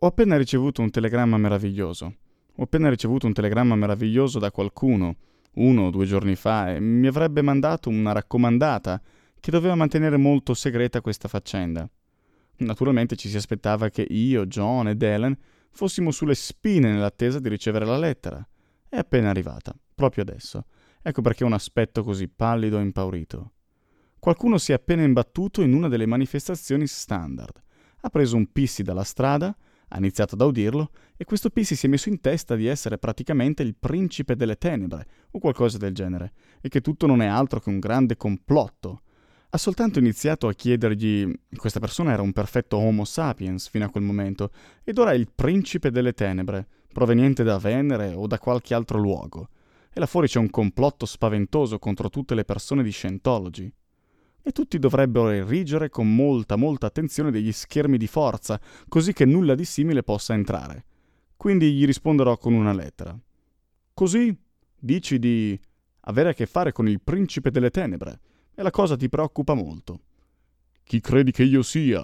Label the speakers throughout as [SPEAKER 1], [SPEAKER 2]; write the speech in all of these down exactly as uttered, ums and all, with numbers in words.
[SPEAKER 1] Ho appena ricevuto un telegramma meraviglioso. Ho appena ricevuto un telegramma meraviglioso da qualcuno, uno o due giorni fa, e mi avrebbe mandato una raccomandata che doveva mantenere molto segreta questa faccenda. Naturalmente ci si aspettava che io, John ed Ellen fossimo sulle spine nell'attesa di ricevere la lettera. È appena arrivata, proprio adesso. Ecco perché ho un aspetto così pallido e impaurito. Qualcuno si è appena imbattuto in una delle manifestazioni standard. Ha preso un pissi dalla strada, ha iniziato ad audirlo, e questo pissi si è messo in testa di essere praticamente il principe delle tenebre, o qualcosa del genere, e che tutto non è altro che un grande complotto. Ha soltanto iniziato a chiedergli... Questa persona era un perfetto Homo sapiens fino a quel momento, ed ora è il principe delle tenebre, proveniente da Venere o da qualche altro luogo. E là fuori c'è un complotto spaventoso contro tutte le persone di Scientology. E tutti dovrebbero erigere con molta, molta attenzione degli schermi di forza, così che nulla di simile possa entrare. Quindi gli risponderò con una lettera. Così dici di avere a che fare con il principe delle tenebre, e la cosa ti preoccupa molto. Chi credi che io sia?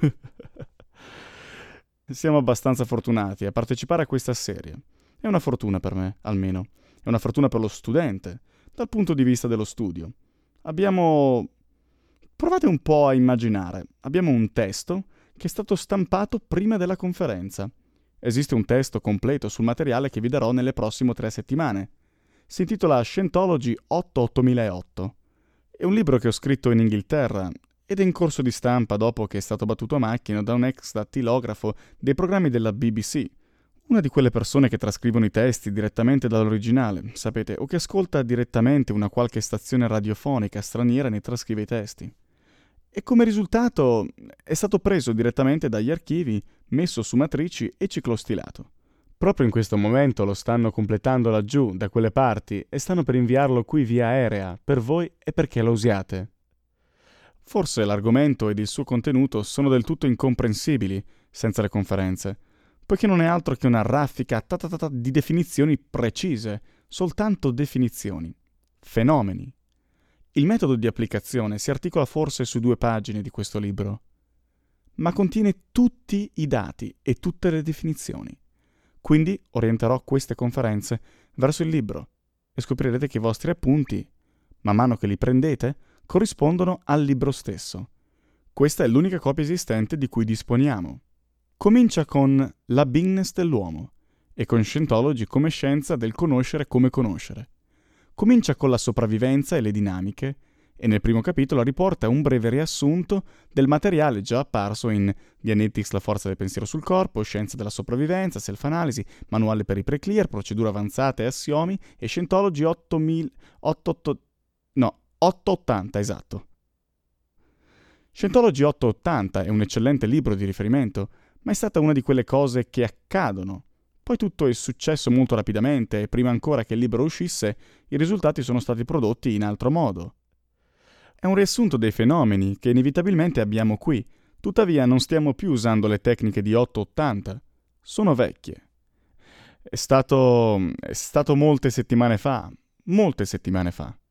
[SPEAKER 1] Siamo abbastanza fortunati a partecipare a questa serie. È una fortuna per me, almeno. È una fortuna per lo studente, dal punto di vista dello studio. Abbiamo... Provate un po' a immaginare. Abbiamo un testo che è stato stampato prima della conferenza. Esiste un testo completo sul materiale che vi darò nelle prossime tre settimane. Si intitola Scientology otto ottomilaotto. È un libro che ho scritto in Inghilterra ed è in corso di stampa dopo che è stato battuto a macchina da un ex dattilografo dei programmi della B B C. Una di quelle persone che trascrivono i testi direttamente dall'originale, sapete, o che ascolta direttamente una qualche stazione radiofonica straniera e ne trascrive i testi. E come risultato è stato preso direttamente dagli archivi, messo su matrici e ciclostilato. Proprio in questo momento lo stanno completando laggiù, da quelle parti, e stanno per inviarlo qui via aerea, per voi e perché lo usiate. Forse l'argomento ed il suo contenuto sono del tutto incomprensibili senza le conferenze, poiché non è altro che una raffica ta ta ta ta di definizioni precise, soltanto definizioni. Fenomeni. Il metodo di applicazione si articola forse su due pagine di questo libro, ma contiene tutti i dati e tutte le definizioni. Quindi orienterò queste conferenze verso il libro e scoprirete che i vostri appunti, man mano che li prendete, corrispondono al libro stesso. Questa è l'unica copia esistente di cui disponiamo. Comincia con la beingness dell'uomo e con Scientology come scienza del conoscere come conoscere. Comincia con la sopravvivenza e le dinamiche e nel primo capitolo riporta un breve riassunto del materiale già apparso in Dianetics, la forza del pensiero sul corpo, Scienza della sopravvivenza, Self-analisi, Manuale per i pre-clear, Procedure avanzate e assiomi e Scientology ottomila ottocento no, ottocentottanta, esatto. Scientology ottocentottanta è un eccellente libro di riferimento, ma è stata una di quelle cose che accadono. Poi tutto è successo molto rapidamente e prima ancora che il libro uscisse, i risultati sono stati prodotti in altro modo. È un riassunto dei fenomeni che inevitabilmente abbiamo qui, tuttavia non stiamo più usando le tecniche di ottocentottanta. Sono vecchie. È stato... è stato molte settimane fa, molte settimane fa.